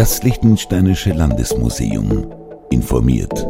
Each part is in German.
Das Liechtensteinische Landesmuseum informiert.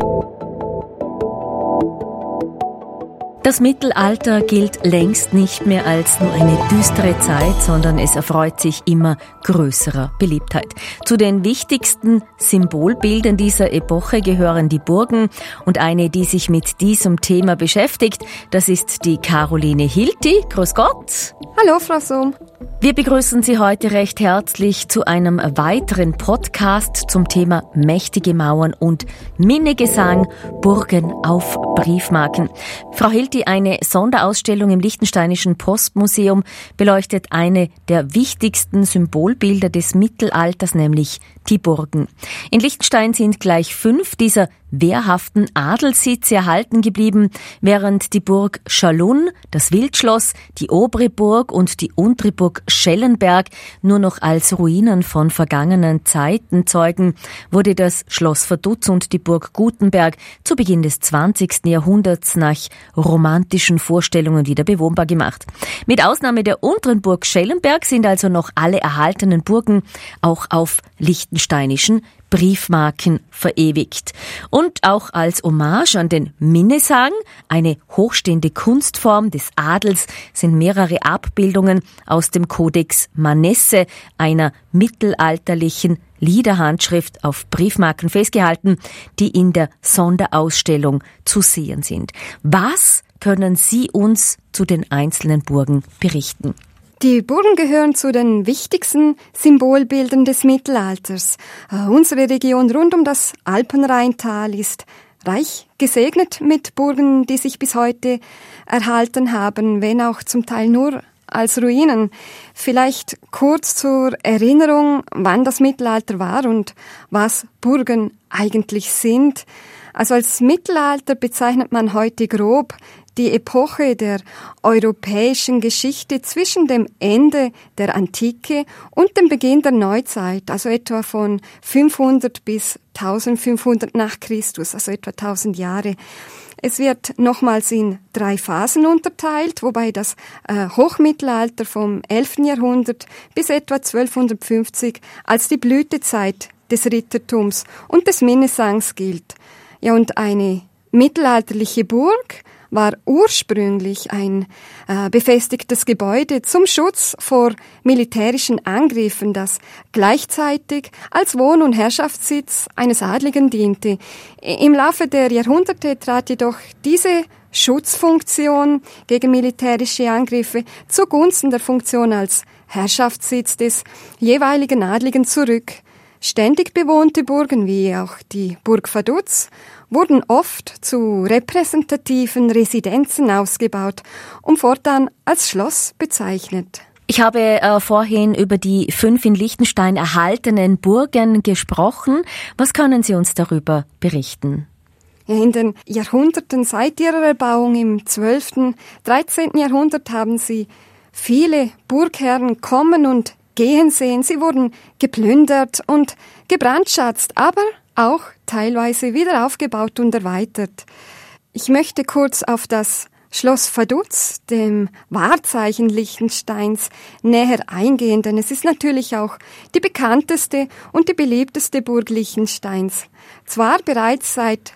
Das Mittelalter gilt längst nicht mehr als nur eine düstere Zeit, sondern es erfreut sich immer größerer Beliebtheit. Zu den wichtigsten Symbolbildern dieser Epoche gehören die Burgen und eine, die sich mit diesem Thema beschäftigt, das ist die Caroline Hilti. Grüß Gott. Hallo, Frau Sohm. Wir begrüßen Sie heute recht herzlich zu einem weiteren Podcast zum Thema mächtige Mauern und Minnegesang, Burgen auf Briefmarken. Frau Hilti, eine Sonderausstellung im Liechtensteinischen Postmuseum beleuchtet eine der wichtigsten Symbolbilder des Mittelalters, nämlich die Burgen. In Liechtenstein sind gleich 5 dieser wehrhaften Adelssitze erhalten geblieben, während die Burg Schalun, das Wildschloss, die obere Burg und die untere Burg Schellenberg nur noch als Ruinen von vergangenen Zeiten zeugen, wurde das Schloss Vaduz und die Burg Gutenberg zu Beginn des 20. Jahrhunderts nach romantischen Vorstellungen wieder bewohnbar gemacht. Mit Ausnahme der unteren Burg Schellenberg sind also noch alle erhaltenen Burgen auch auf liechtensteinischen Briefmarken verewigt. Und auch als Hommage an den Minnesang, eine hochstehende Kunstform des Adels, sind mehrere Abbildungen aus dem Codex Manesse, einer mittelalterlichen Liederhandschrift, auf Briefmarken festgehalten, die in der Sonderausstellung zu sehen sind. Was können Sie uns zu den einzelnen Burgen berichten? Die Burgen gehören zu den wichtigsten Symbolbildern des Mittelalters. Unsere Region rund um das Alpenrheintal ist reich gesegnet mit Burgen, die sich bis heute erhalten haben, wenn auch zum Teil nur als Ruinen. Vielleicht kurz zur Erinnerung, wann das Mittelalter war und was Burgen eigentlich sind. Also als Mittelalter bezeichnet man heute grob die Epoche der europäischen Geschichte zwischen dem Ende der Antike und dem Beginn der Neuzeit, also etwa von 500 bis 1500 nach Christus, also etwa 1000 Jahre. Es wird nochmals in 3 Phasen unterteilt, wobei das Hochmittelalter vom 11. Jahrhundert bis etwa 1250 als die Blütezeit des Rittertums und des Minnesangs gilt. Ja, und eine mittelalterliche Burg war ursprünglich ein befestigtes Gebäude zum Schutz vor militärischen Angriffen, das gleichzeitig als Wohn- und Herrschaftssitz eines Adligen diente. Im Laufe der Jahrhunderte trat jedoch diese Schutzfunktion gegen militärische Angriffe zugunsten der Funktion als Herrschaftssitz des jeweiligen Adligen zurück. Ständig bewohnte Burgen, wie auch die Burg Vaduz, wurden oft zu repräsentativen Residenzen ausgebaut und fortan als Schloss bezeichnet. Ich habe vorhin über die 5 in Liechtenstein erhaltenen Burgen gesprochen. Was können Sie uns darüber berichten? In den Jahrhunderten seit ihrer Erbauung im 12., 13. Jahrhundert haben sie viele Burgherren kommen und gehen sehen. Sie wurden geplündert und gebrandschatzt, aber auch teilweise wieder aufgebaut und erweitert. Ich möchte kurz auf das Schloss Vaduz, dem Wahrzeichen Liechtensteins, näher eingehen, denn es ist natürlich auch die bekannteste und die beliebteste Burg Liechtensteins. Zwar bereits seit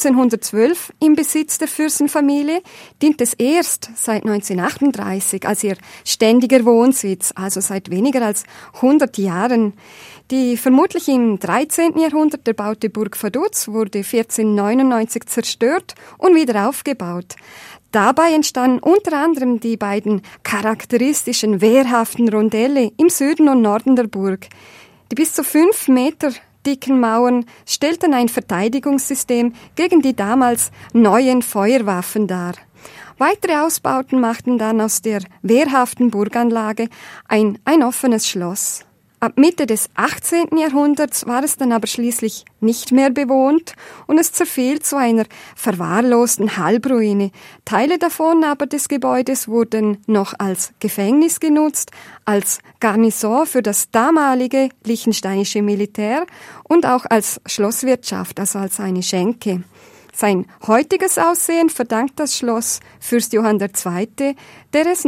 1712 im Besitz der Fürstenfamilie, dient es erst seit 1938 als ihr ständiger Wohnsitz, also seit weniger als 100 Jahren. Die vermutlich im 13. Jahrhundert erbaute Burg Vaduz wurde 1499 zerstört und wieder aufgebaut. Dabei entstanden unter anderem die beiden charakteristischen wehrhaften Rondelle im Süden und Norden der Burg. Die bis zu 5 Meter dicken Mauern stellten ein Verteidigungssystem gegen die damals neuen Feuerwaffen dar. Weitere Ausbauten machten dann aus der wehrhaften Burganlage ein offenes Schloss. Ab Mitte des 18. Jahrhunderts war es dann aber schließlich nicht mehr bewohnt und es zerfiel zu einer verwahrlosten Halbruine. Teile davon aber des Gebäudes wurden noch als Gefängnis genutzt, als Garnison für das damalige liechtensteinische Militär und auch als Schlosswirtschaft, also als eine Schenke. Sein heutiges Aussehen verdankt das Schloss Fürst Johann II., der es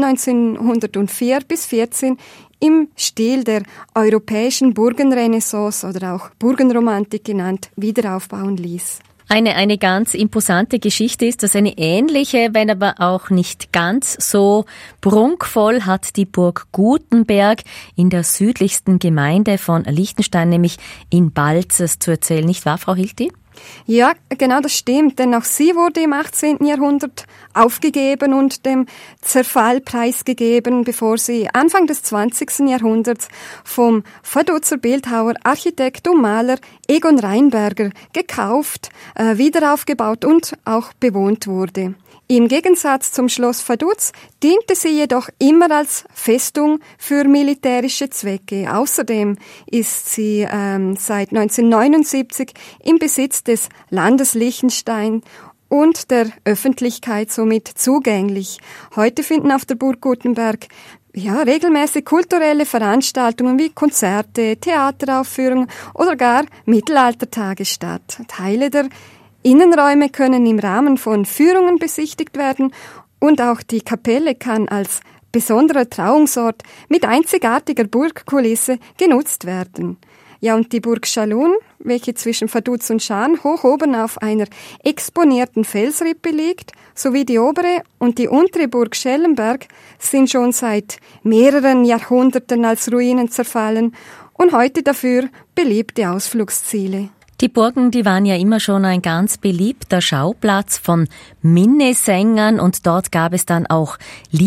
1904 bis 14 im Stil der europäischen Burgenrenaissance oder auch Burgenromantik genannt wiederaufbauen ließ. Eine ganz imposante Geschichte ist das. Eine ähnliche, wenn aber auch nicht ganz so prunkvoll, hat die Burg Gutenberg in der südlichsten Gemeinde von Liechtenstein, nämlich in Balzers, zu erzählen. Nicht wahr, Frau Hilti? Ja, genau, das stimmt, denn auch sie wurde im 18. Jahrhundert aufgegeben und dem Zerfall preisgegeben, bevor sie Anfang des 20. Jahrhunderts vom Vaduz Bildhauer, Architekt und Maler Egon Reinberger gekauft, wiederaufgebaut und auch bewohnt wurde. Im Gegensatz zum Schloss Vaduz diente sie jedoch immer als Festung für militärische Zwecke. Außerdem ist sie seit 1979 im Besitz des Landes Liechtenstein und der Öffentlichkeit somit zugänglich. Heute finden auf der Burg Gutenberg regelmäßig kulturelle Veranstaltungen wie Konzerte, Theateraufführungen oder gar Mittelaltertage statt. Teile der Innenräume können im Rahmen von Führungen besichtigt werden und auch die Kapelle kann als besonderer Trauungsort mit einzigartiger Burgkulisse genutzt werden. Ja, und die Burg Schalun, welche zwischen Vaduz und Schaan hoch oben auf einer exponierten Felsrippe liegt, sowie die obere und die untere Burg Schellenberg sind schon seit mehreren Jahrhunderten als Ruinen zerfallen und heute dafür beliebte Ausflugsziele. Die Burgen, die waren ja immer schon ein ganz beliebter Schauplatz von Minnesängern und dort gab es dann auch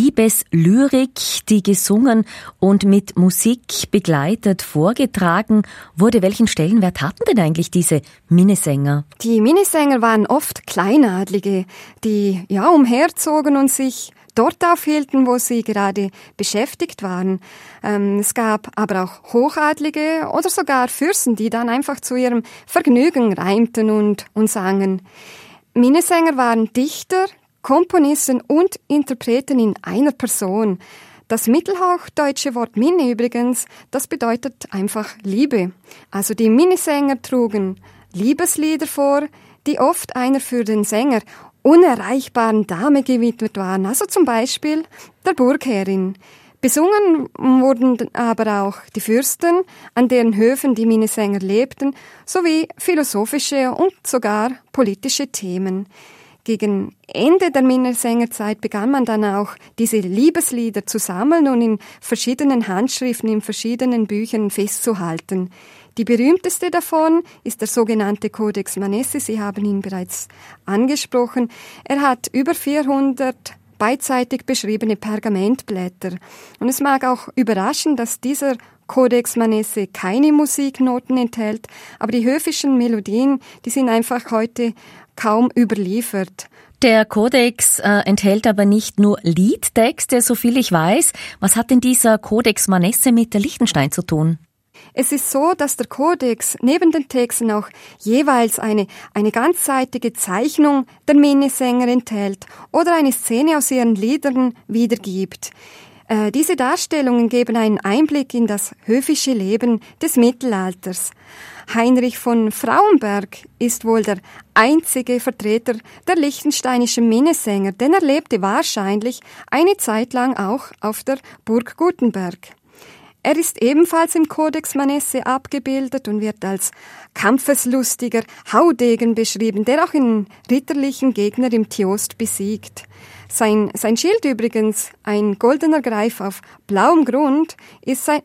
Liebeslyrik, die gesungen und mit Musik begleitet vorgetragen wurde. Welchen Stellenwert hatten denn eigentlich diese Minnesänger? Die Minnesänger waren oft Kleinadlige, die umherzogen und sich dort aufhielten, wo sie gerade beschäftigt waren. Es gab aber auch Hochadlige oder sogar Fürsten, die dann einfach zu ihrem Vergnügen reimten und sangen. Minnesänger waren Dichter, Komponisten und Interpreten in einer Person. Das mittelhochdeutsche Wort Minne übrigens, das bedeutet einfach Liebe. Also die Minnesänger trugen Liebeslieder vor, die oft einer für den Sänger unerreichbaren Dame gewidmet waren, also zum Beispiel der Burgherrin. Besungen wurden aber auch die Fürsten, an deren Höfen die Minnesänger lebten, sowie philosophische und sogar politische Themen. Gegen Ende der Minnesängerzeit begann man dann auch, diese Liebeslieder zu sammeln und in verschiedenen Handschriften, in verschiedenen Büchern festzuhalten. Die berühmteste davon ist der sogenannte Codex Manesse. Sie haben ihn bereits angesprochen. Er hat über 400 beidseitig beschriebene Pergamentblätter. Und es mag auch überraschen, dass dieser Codex Manesse keine Musiknoten enthält, aber die höfischen Melodien, die sind einfach heute kaum überliefert. Der Kodex enthält aber nicht nur Liedtexte, soviel ich weiß. Was hat denn dieser Codex Manesse mit der Liechtenstein zu tun? Es ist so, dass der Kodex neben den Texten auch jeweils eine ganzseitige Zeichnung der Minnesänger enthält oder eine Szene aus ihren Liedern wiedergibt. Diese Darstellungen geben einen Einblick in das höfische Leben des Mittelalters. Heinrich von Frauenberg ist wohl der einzige Vertreter der liechtensteinischen Minnesänger, denn er lebte wahrscheinlich eine Zeit lang auch auf der Burg Gutenberg. Er ist ebenfalls im Codex Manesse abgebildet und wird als kampfeslustiger Haudegen beschrieben, der auch einen ritterlichen Gegner im Tjost besiegt. Sein Schild übrigens, ein goldener Greif auf blauem Grund, ist seit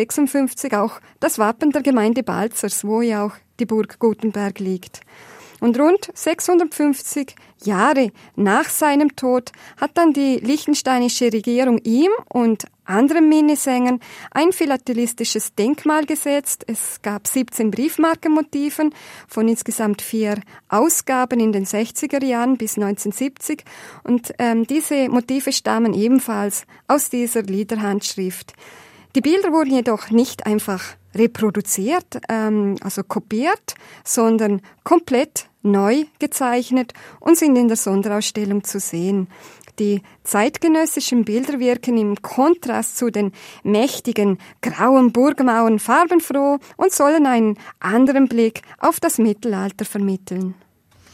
1956 auch das Wappen der Gemeinde Balzers, wo ja auch die Burg Gutenberg liegt. Und rund 650 Jahre nach seinem Tod hat dann die liechtensteinische Regierung ihm und anderen Minnesängern ein philatelistisches Denkmal gesetzt. Es gab 17 Briefmarkenmotiven von insgesamt 4 Ausgaben in den 60er Jahren bis 1970 und diese Motive stammen ebenfalls aus dieser Liederhandschrift. Die Bilder wurden jedoch nicht einfach reproduziert, also kopiert, sondern komplett neu gezeichnet und sind in der Sonderausstellung zu sehen. Die zeitgenössischen Bilder wirken im Kontrast zu den mächtigen grauen Burgmauern farbenfroh und sollen einen anderen Blick auf das Mittelalter vermitteln.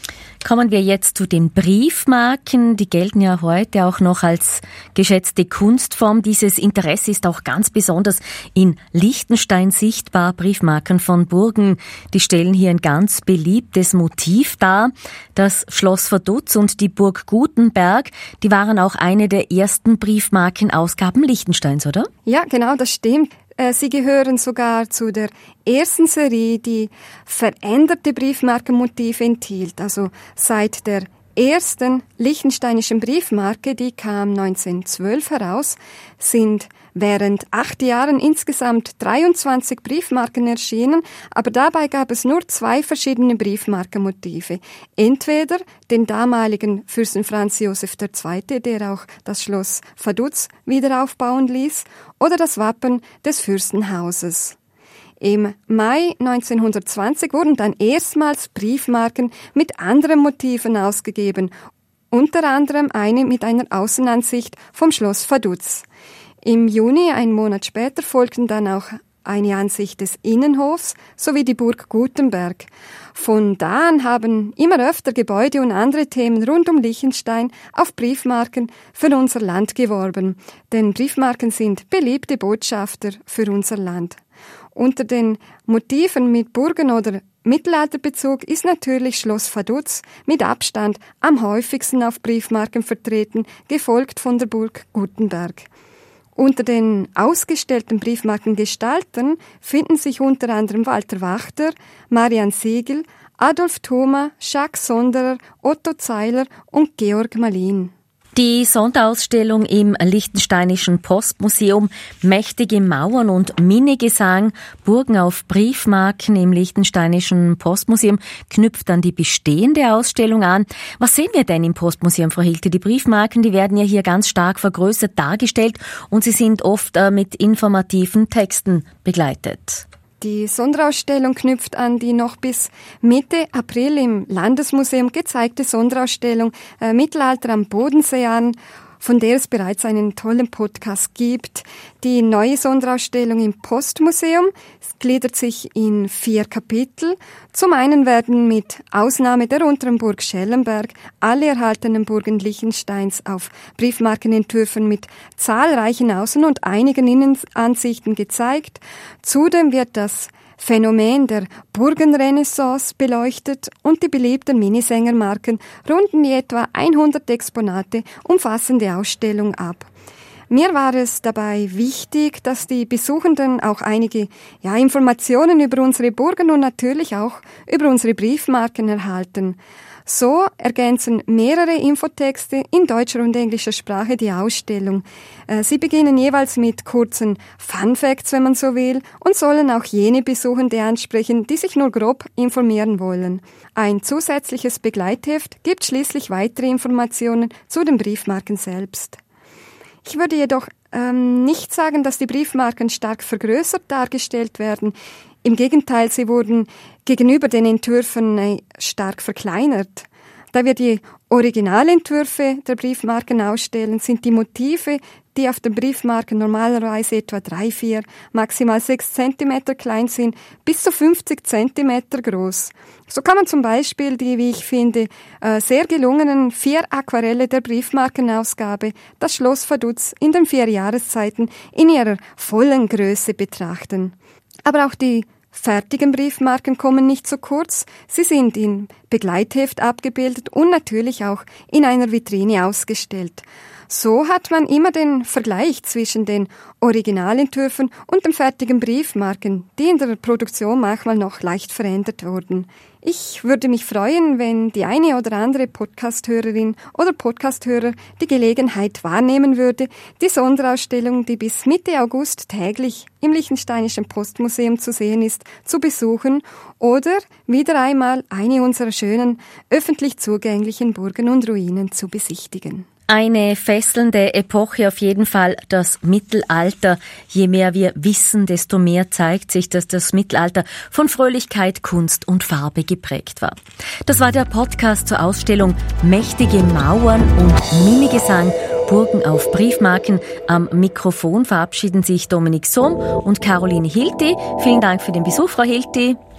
Kommen wir jetzt zu den Briefmarken. Die gelten ja heute auch noch als geschätzte Kunstform. Dieses Interesse ist auch ganz besonders in Liechtenstein sichtbar. Briefmarken von Burgen, die stellen hier ein ganz beliebtes Motiv dar. Das Schloss Vaduz und die Burg Gutenberg, die waren auch eine der ersten Briefmarkenausgaben Liechtensteins, oder? Ja, genau, das stimmt. Sie gehören sogar zu der ersten Serie, die veränderte Briefmarkenmotive enthielt. Also seit der ersten liechtensteinischen Briefmarke, die kam 1912 heraus, sind während 8 Jahren insgesamt 23 Briefmarken erschienen, aber dabei gab es nur 2 verschiedene Briefmarkenmotive. Entweder den damaligen Fürsten Franz Josef II., der auch das Schloss Vaduz wieder aufbauen ließ, oder das Wappen des Fürstenhauses. Im Mai 1920 wurden dann erstmals Briefmarken mit anderen Motiven ausgegeben, unter anderem eine mit einer Außenansicht vom Schloss Vaduz. Im Juni, einen Monat später, folgten dann auch eine Ansicht des Innenhofs sowie die Burg Gutenberg. Von da an haben immer öfter Gebäude und andere Themen rund um Liechtenstein auf Briefmarken für unser Land geworben. Denn Briefmarken sind beliebte Botschafter für unser Land. Unter den Motiven mit Burgen- oder Mittelalterbezug ist natürlich Schloss Vaduz mit Abstand am häufigsten auf Briefmarken vertreten, gefolgt von der Burg Gutenberg. Unter den ausgestellten Briefmarkengestaltern finden sich unter anderem Walter Wachter, Marian Siegel, Adolf Thoma, Jacques Sonderer, Otto Zeiler und Georg Malin. Die Sonderausstellung im Liechtensteinischen Postmuseum Mächtige Mauern und Minnegesang, Burgen auf Briefmarken im Liechtensteinischen Postmuseum knüpft an die bestehende Ausstellung an. Was sehen wir denn im Postmuseum, Frau Hilti? Die Briefmarken, die werden ja hier ganz stark vergrößert dargestellt und sie sind oft mit informativen Texten begleitet. Die Sonderausstellung knüpft an die noch bis Mitte April im Landesmuseum gezeigte Sonderausstellung Mittelalter am Bodensee an, von der es bereits einen tollen Podcast gibt. Die neue Sonderausstellung im Postmuseum gliedert sich in 4 Kapitel. Zum einen werden mit Ausnahme der unteren Burg Schellenberg alle erhaltenen Burgen Liechtensteins auf Briefmarkenentwürfen mit zahlreichen Außen- und einigen Innenansichten gezeigt. Zudem wird das Phänomen der Burgenrenaissance beleuchtet und die beliebten Minnesängermarken runden die etwa 100 Exponate umfassende Ausstellung ab. Mir war es dabei wichtig, dass die Besuchenden auch einige Informationen über unsere Burgen und natürlich auch über unsere Briefmarken erhalten. So ergänzen mehrere Infotexte in deutscher und englischer Sprache die Ausstellung. Sie beginnen jeweils mit kurzen Fun Facts, wenn man so will, und sollen auch jene Besuchende ansprechen, die sich nur grob informieren wollen. Ein zusätzliches Begleitheft gibt schließlich weitere Informationen zu den Briefmarken selbst. Ich würde jedoch nicht sagen, dass die Briefmarken stark vergrößert dargestellt werden. Im Gegenteil, sie wurden gegenüber den Entwürfen stark verkleinert. Da wir die Originalentwürfe der Briefmarken ausstellen, sind die Motive, die auf den Briefmarken normalerweise etwa 3, 4, maximal 6 Zentimeter klein sind, bis zu 50 Zentimeter groß. So kann man zum Beispiel die, wie ich finde, sehr gelungenen 4 Aquarelle der Briefmarkenausgabe, das Schloss Vaduz in den 4 Jahreszeiten, in ihrer vollen Größe betrachten. Aber auch die fertigen Briefmarken kommen nicht zu kurz. Sie sind in Begleitheft abgebildet und natürlich auch in einer Vitrine ausgestellt. So hat man immer den Vergleich zwischen den Originalentwürfen und den fertigen Briefmarken, die in der Produktion manchmal noch leicht verändert wurden. Ich würde mich freuen, wenn die eine oder andere Podcast-Hörerin oder Podcast-Hörer die Gelegenheit wahrnehmen würde, die Sonderausstellung, die bis Mitte August täglich im Liechtensteinischen Postmuseum zu sehen ist, zu besuchen oder wieder einmal eine unserer schönen, öffentlich zugänglichen Burgen und Ruinen zu besichtigen. Eine fesselnde Epoche auf jeden Fall, das Mittelalter. Je mehr wir wissen, desto mehr zeigt sich, dass das Mittelalter von Fröhlichkeit, Kunst und Farbe geprägt war. Das war der Podcast zur Ausstellung Mächtige Mauern und Minnegesang, Burgen auf Briefmarken. Am Mikrofon verabschieden sich Dominik Sohm und Caroline Hilti. Vielen Dank für den Besuch, Frau Hilti.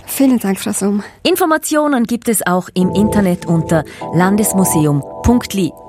Vielen Dank, Frau Somm. Informationen gibt es auch im Internet unter landesmuseum.li.